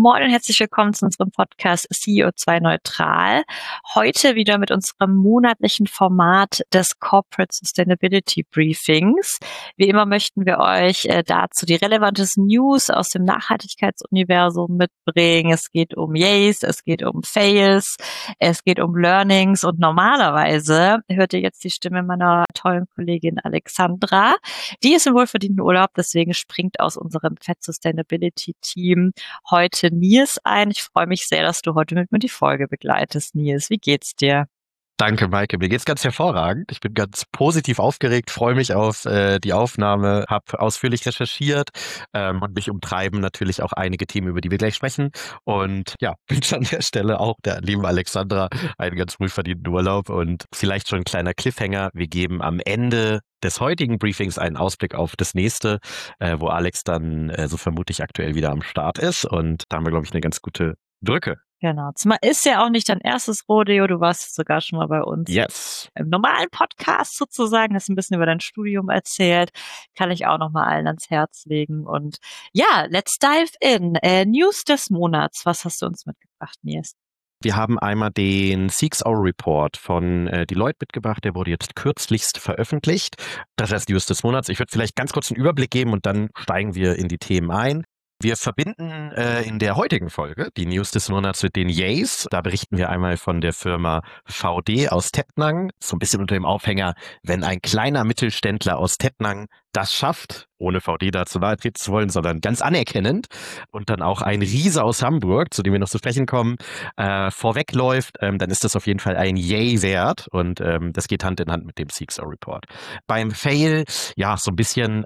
Moin und herzlich willkommen zu unserem Podcast CEO2 Neutral. Heute wieder mit unserem monatlichen Format des Corporate Sustainability Briefings. Wie immer möchten wir euch dazu die relevantesten News aus dem Nachhaltigkeitsuniversum mitbringen. Es geht um Yays, es geht um Fails, es geht um Learnings und normalerweise hört ihr jetzt die Stimme meiner tollen Kollegin Alexandra. Die ist im wohlverdienten Urlaub, deswegen springt aus unserem Fett Sustainability Team heute Nils ein. Ich freue mich sehr, dass du heute mit mir die Folge begleitest. Nils, wie geht's dir? Danke, Maike. Mir geht's ganz hervorragend. Ich bin ganz positiv aufgeregt, freue mich auf die Aufnahme, habe ausführlich recherchiert und mich umtreiben natürlich auch einige Themen, über die wir gleich sprechen. Und ja, wünsche an der Stelle auch der lieben Alexandra einen ganz wohlverdienten Urlaub und vielleicht schon ein kleiner Cliffhanger. Wir geben am Ende des heutigen Briefings einen Ausblick auf das nächste, wo Alex dann so vermutlich aktuell wieder am Start ist. Und da haben wir, glaube ich, eine ganz gute Brücke. Genau. Zumal ist ja auch nicht dein erstes Rodeo. Du warst sogar schon mal bei uns. Yes. Im normalen Podcast sozusagen. Hast ein bisschen über dein Studium erzählt. Kann ich auch noch mal allen ans Herz legen. Und ja, let's dive in. News des Monats. Was hast du uns mitgebracht, Nils? Wir haben einmal den CXO Report von Deloitte mitgebracht. Der wurde jetzt kürzlichst veröffentlicht. Das heißt News des Monats. Ich würde vielleicht ganz kurz einen Überblick geben und dann steigen wir in die Themen ein. Wir verbinden in der heutigen Folge die News des Monats mit den Yays. Da berichten wir einmal von der Firma VD aus Tettnang. So ein bisschen unter dem Aufhänger, wenn ein kleiner Mittelständler aus Tettnang das schafft, ohne VD da zu nahe treten zu wollen, sondern ganz anerkennend und dann auch ein Riese aus Hamburg, zu dem wir noch zu sprechen kommen, vorwegläuft, dann ist das auf jeden Fall ein Yay wert und das geht Hand in Hand mit dem CXO Report. Beim Fail, ja, so ein bisschen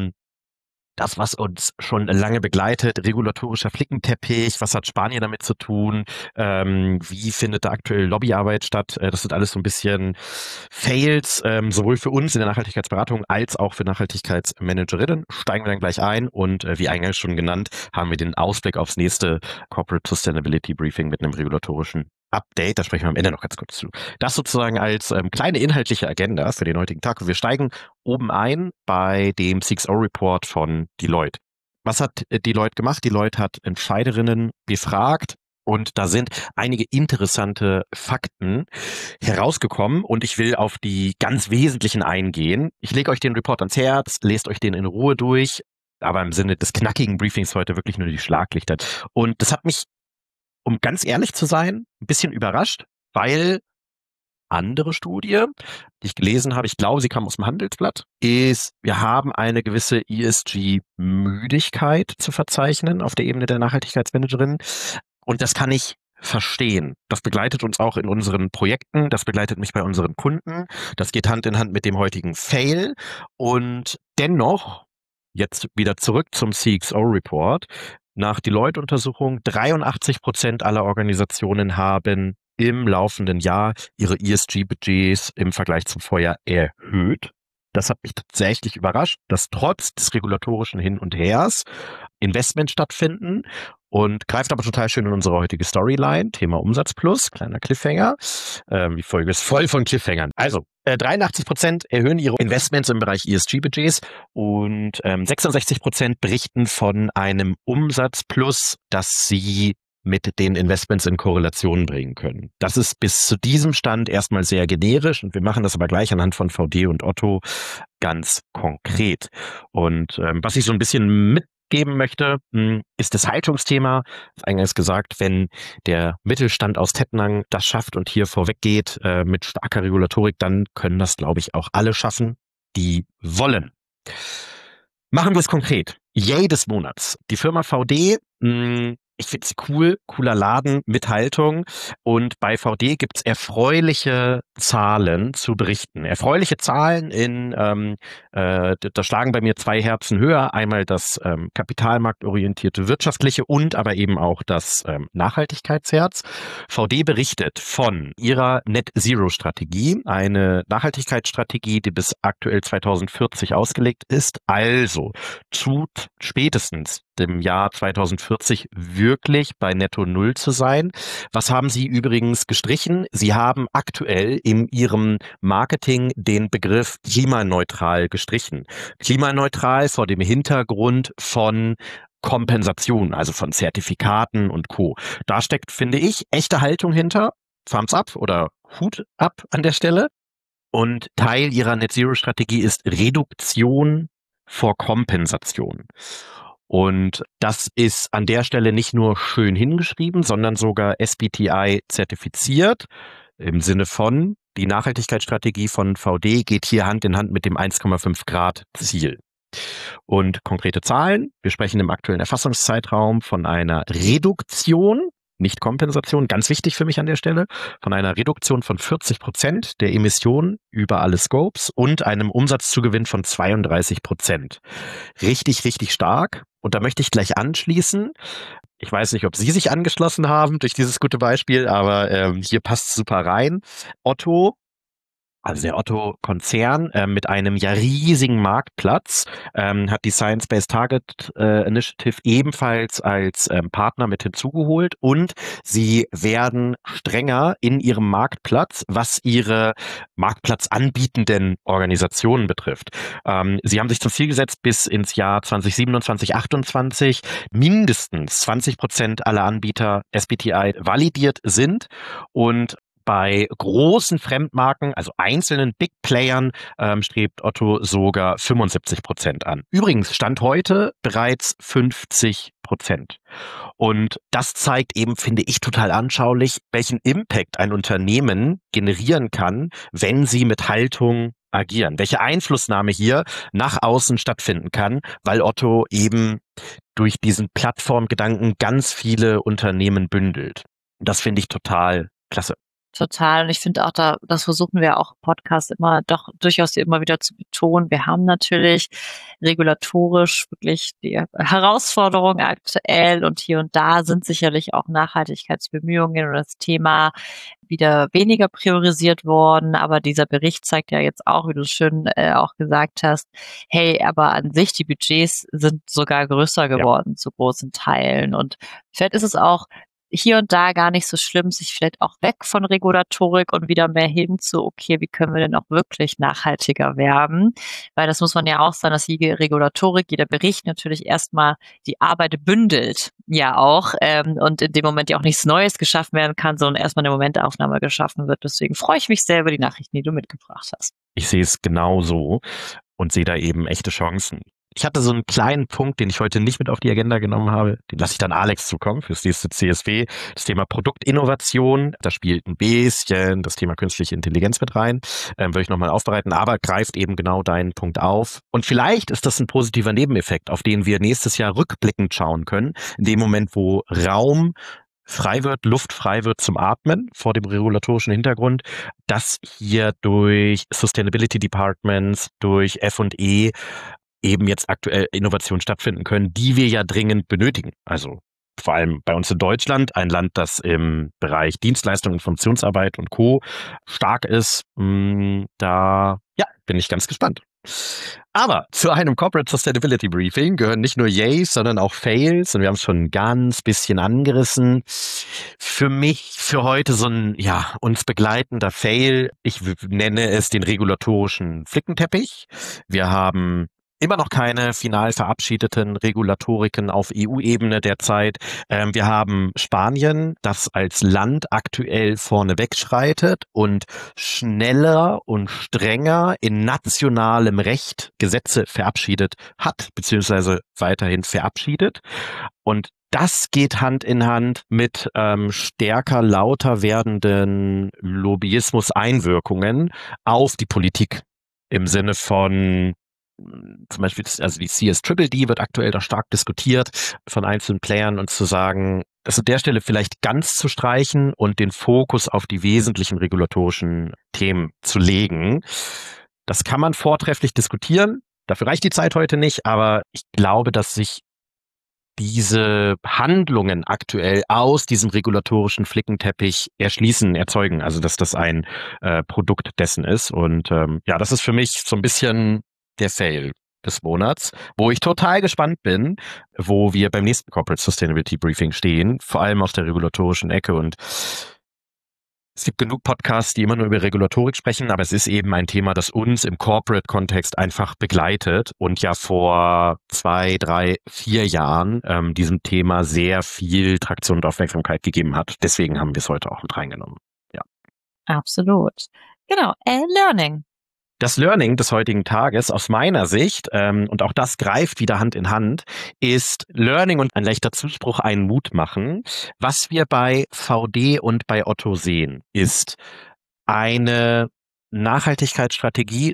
das, was uns schon lange begleitet, regulatorischer Flickenteppich, was hat Spanien damit zu tun, wie findet da aktuell Lobbyarbeit statt, das sind alles so ein bisschen Fails, sowohl für uns in der Nachhaltigkeitsberatung als auch für Nachhaltigkeitsmanagerinnen. Steigen wir dann gleich ein und wie eingangs schon genannt, haben wir den Ausblick aufs nächste Corporate Sustainability Briefing mit einem regulatorischen Update, da sprechen wir am Ende noch ganz kurz zu. Das sozusagen als kleine inhaltliche Agenda für den heutigen Tag. Und wir steigen oben ein bei dem CXO Report von Deloitte. Was hat Deloitte gemacht? Deloitte hat Entscheiderinnen befragt und da sind einige interessante Fakten herausgekommen und ich will auf die ganz wesentlichen eingehen. Ich lege euch den Report ans Herz, lest euch den in Ruhe durch, aber im Sinne des knackigen Briefings heute wirklich nur die Schlaglichter. Und das hat mich, um ganz ehrlich zu sein, ein bisschen überrascht, weil andere Studie, die ich gelesen habe, ich glaube, sie kam aus dem Handelsblatt, ist, wir haben eine gewisse ESG-Müdigkeit zu verzeichnen auf der Ebene der Nachhaltigkeitsmanagerinnen. Und das kann ich verstehen. Das begleitet uns auch in unseren Projekten, das begleitet mich bei unseren Kunden, das geht Hand in Hand mit dem heutigen Fail. Und dennoch, jetzt wieder zurück zum CXO-Report, nach Deloitte-Untersuchung 83% aller Organisationen haben im laufenden Jahr ihre ESG-Budgets im Vergleich zum Vorjahr erhöht. Das hat mich tatsächlich überrascht, dass trotz des regulatorischen Hin und Hers Investments stattfinden und greift aber total schön in unsere heutige Storyline, Thema Umsatz plus, kleiner Cliffhanger. Die Folge ist voll von Cliffhangern. Also 83% erhöhen ihre Investments im Bereich ESG-Budgets und 66% berichten von einem Umsatz plus, das sie mit den Investments in Korrelation bringen können. Das ist bis zu diesem Stand erstmal sehr generisch und wir machen das aber gleich anhand von VD und Otto ganz konkret. Und was ich so ein bisschen mitgeben möchte, ist das Haltungsthema. Eingangs gesagt, wenn der Mittelstand aus Tettnang das schafft und hier vorweggeht mit starker Regulatorik, dann können das, glaube ich, auch alle schaffen, die wollen. Machen wir es konkret. Yay des Monats. Die Firma VD, ich finde sie cool, cooler Laden mit Haltung und bei VD gibt's erfreuliche Zahlen zu berichten. Erfreuliche Zahlen da schlagen bei mir 2 Herzen höher. Einmal das kapitalmarktorientierte wirtschaftliche und aber eben auch das Nachhaltigkeitsherz. VD berichtet von ihrer Net-Zero-Strategie, eine Nachhaltigkeitsstrategie, die bis aktuell 2040 ausgelegt ist, also zu spätestens dem Jahr 2040 wirklich bei Netto Null zu sein. Was haben Sie übrigens gestrichen? Sie haben aktuell in Ihrem Marketing den Begriff klimaneutral gestrichen. Klimaneutral vor dem Hintergrund von Kompensation, also von Zertifikaten und Co. Da steckt, finde ich, echte Haltung hinter. Thumbs up oder Hut ab an der Stelle. Und Teil ihrer Net-Zero-Strategie ist Reduktion vor Kompensation. Und das ist an der Stelle nicht nur schön hingeschrieben, sondern sogar SBTI zertifiziert, im Sinne von, die Nachhaltigkeitsstrategie von VD geht hier Hand in Hand mit dem 1,5 Grad Ziel. Und konkrete Zahlen, wir sprechen im aktuellen Erfassungszeitraum von einer Reduktion, nicht Kompensation, ganz wichtig für mich an der Stelle, von einer Reduktion von 40% der Emissionen über alle Scopes und einem Umsatzzugewinn von 32%. Richtig, richtig stark. Und da möchte ich gleich anschließen. Ich weiß nicht, ob Sie sich angeschlossen haben durch dieses gute Beispiel, aber hier passt super rein. Otto, also der Otto-Konzern mit einem ja riesigen Marktplatz, hat die Science-Based Target Initiative ebenfalls als Partner mit hinzugeholt und sie werden strenger in ihrem Marktplatz, was ihre marktplatzanbietenden Organisationen betrifft. Sie haben sich zum Ziel gesetzt, bis ins Jahr 2027, 2028 mindestens 20% aller Anbieter SBTI validiert sind und bei großen Fremdmarken, also einzelnen Big Playern, strebt Otto sogar 75% an. Übrigens, Stand heute bereits 50%. Und das zeigt eben, finde ich, total anschaulich, welchen Impact ein Unternehmen generieren kann, wenn sie mit Haltung agieren. Welche Einflussnahme hier nach außen stattfinden kann, weil Otto eben durch diesen Plattformgedanken ganz viele Unternehmen bündelt. Das finde ich total klasse. Total. Und ich finde auch, das versuchen wir auch im Podcast immer doch durchaus immer wieder zu betonen. Wir haben natürlich regulatorisch wirklich die Herausforderungen aktuell und hier und da sind sicherlich auch Nachhaltigkeitsbemühungen oder das Thema wieder weniger priorisiert worden. Aber dieser Bericht zeigt ja jetzt auch, wie du schön auch gesagt hast, hey, aber an sich die Budgets sind sogar größer geworden zu großen Teilen. Und vielleicht ist es auch hier und da gar nicht so schlimm, sich vielleicht auch weg von Regulatorik und wieder mehr hin zu, okay, wie können wir denn auch wirklich nachhaltiger werden? Weil das muss man ja auch sagen, dass jede Regulatorik, jeder Bericht natürlich erstmal die Arbeit bündelt, ja auch, und in dem Moment ja auch nichts Neues geschaffen werden kann, sondern erstmal eine Momentaufnahme geschaffen wird. Deswegen freue ich mich sehr über die Nachrichten, die du mitgebracht hast. Ich sehe es genauso und sehe da eben echte Chancen. Ich hatte so einen kleinen Punkt, den ich heute nicht mit auf die Agenda genommen habe. Den lasse ich dann Alex zukommen fürs nächste CSW. Das Thema Produktinnovation. Da spielt ein bisschen das Thema künstliche Intelligenz mit rein. Würde ich nochmal aufbereiten, aber greift eben genau deinen Punkt auf. Und vielleicht ist das ein positiver Nebeneffekt, auf den wir nächstes Jahr rückblickend schauen können. In dem Moment, wo Raum frei wird, Luft frei wird zum Atmen vor dem regulatorischen Hintergrund, dass hier durch Sustainability Departments, durch F&E eben jetzt aktuell Innovationen stattfinden können, die wir ja dringend benötigen. Also vor allem bei uns in Deutschland, ein Land, das im Bereich Dienstleistungen, Funktionsarbeit und Co. stark ist. Da bin ich ganz gespannt. Aber zu einem Corporate Sustainability Briefing gehören nicht nur Yays, sondern auch Fails. Und wir haben es schon ein ganz bisschen angerissen. Für mich, für heute so ein, uns begleitender Fail. Ich nenne es den regulatorischen Flickenteppich. Wir haben immer noch keine final verabschiedeten Regulatoriken auf EU-Ebene derzeit. Wir haben Spanien, das als Land aktuell vorne wegschreitet und schneller und strenger in nationalem Recht Gesetze verabschiedet hat, beziehungsweise weiterhin verabschiedet. Und das geht Hand in Hand mit stärker, lauter werdenden Lobbyismus-Einwirkungen auf die Politik im Sinne von zum Beispiel, also die CS-Triple-D wird aktuell da stark diskutiert von einzelnen Playern und zu sagen, das an der Stelle vielleicht ganz zu streichen und den Fokus auf die wesentlichen regulatorischen Themen zu legen. Das kann man vortrefflich diskutieren. Dafür reicht die Zeit heute nicht, aber ich glaube, dass sich diese Handlungen aktuell aus diesem regulatorischen Flickenteppich erzeugen. Also, dass das ein Produkt dessen ist. Und das ist für mich so ein bisschen der Fail des Monats, wo ich total gespannt bin, wo wir beim nächsten Corporate Sustainability Briefing stehen, vor allem aus der regulatorischen Ecke. Und Es gibt genug Podcasts, die immer nur über Regulatorik sprechen, aber es ist eben ein Thema, das uns im Corporate-Kontext einfach begleitet und ja vor 2, 3, 4 Jahren diesem Thema sehr viel Traktion und Aufmerksamkeit gegeben hat. Deswegen haben wir es heute auch mit reingenommen. Ja. Absolut. Genau, Learning. Das Learning des heutigen Tages aus meiner Sicht, und auch das greift wieder Hand in Hand, ist Learning und ein leichter Zuspruch einen Mut machen. Was wir bei VD und bei Otto sehen, ist eine Nachhaltigkeitsstrategie,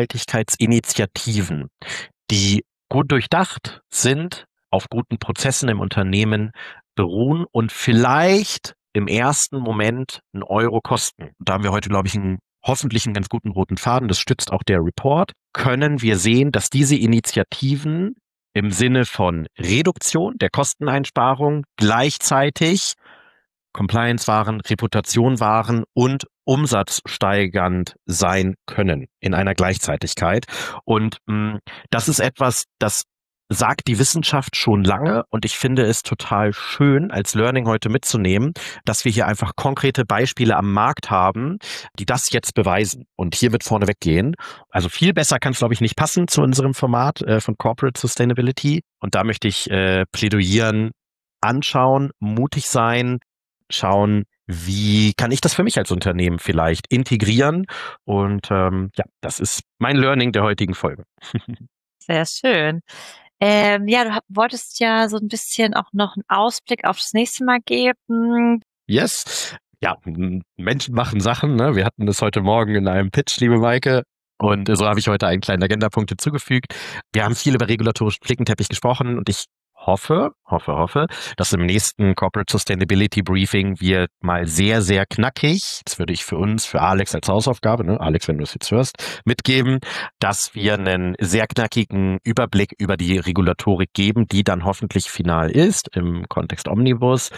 Nachhaltigkeitsinitiativen, die gut durchdacht sind, auf guten Prozessen im Unternehmen beruhen und vielleicht im ersten Moment einen Euro kosten. Da haben wir heute, glaube ich, hoffentlich einen ganz guten roten Faden. Das stützt auch der Report. Können wir sehen, dass diese Initiativen im Sinne von Reduktion der Kosteneinsparung gleichzeitig Compliance waren, Reputation waren und umsatzsteigernd sein können in einer Gleichzeitigkeit. Und das ist etwas, das sagt die Wissenschaft schon lange und ich finde es total schön, als Learning heute mitzunehmen, dass wir hier einfach konkrete Beispiele am Markt haben, die das jetzt beweisen und hiermit vorne weggehen. Also viel besser kann es, glaube ich, nicht passen zu unserem Format von Corporate Sustainability. Und da möchte ich plädieren, anschauen, mutig sein, schauen, wie kann ich das für mich als Unternehmen vielleicht integrieren? Und ja, das ist mein Learning der heutigen Folge. Sehr schön. Ja, du wolltest ja so ein bisschen auch noch einen Ausblick auf das nächste Mal geben. Yes. Ja, Menschen machen Sachen. Ne? Wir hatten das heute Morgen in einem Pitch, liebe Maike. Und so habe ich heute einen kleinen Agendapunkt hinzugefügt. Wir haben viel über regulatorischen Flickenteppich gesprochen und ich hoffe, dass im nächsten Corporate Sustainability Briefing wir mal sehr, sehr knackig, das würde ich für uns, für Alex als Hausaufgabe, ne, Alex, wenn du es jetzt hörst, mitgeben, dass wir einen sehr knackigen Überblick über die Regulatorik geben, die dann hoffentlich final ist im Kontext Omnibus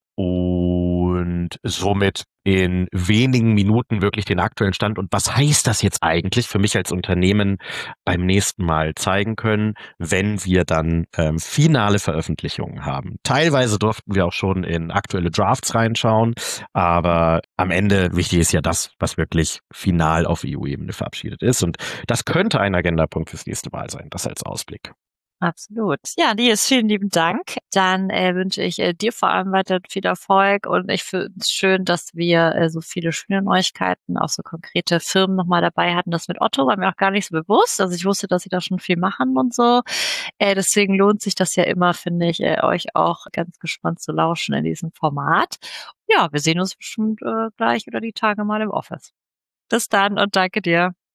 und somit in wenigen Minuten wirklich den aktuellen Stand und was heißt das jetzt eigentlich für mich als Unternehmen beim nächsten Mal zeigen können, wenn wir dann finale Veröffentlichungen haben. Teilweise durften wir auch schon in aktuelle Drafts reinschauen, aber am Ende wichtig ist ja das, was wirklich final auf EU-Ebene verabschiedet ist und das könnte ein Agendapunkt fürs nächste Mal sein, das als Ausblick. Absolut. Ja, Nils, vielen lieben Dank. Dann wünsche ich dir vor allem weiter viel Erfolg und ich finde es schön, dass wir so viele schöne Neuigkeiten, auch so konkrete Firmen nochmal dabei hatten. Das mit Otto war mir auch gar nicht so bewusst. Also ich wusste, dass sie da schon viel machen und so. Deswegen lohnt sich das ja immer, finde ich, euch auch ganz gespannt zu lauschen in diesem Format. Ja, wir sehen uns bestimmt gleich oder die Tage mal im Office. Bis dann und danke dir.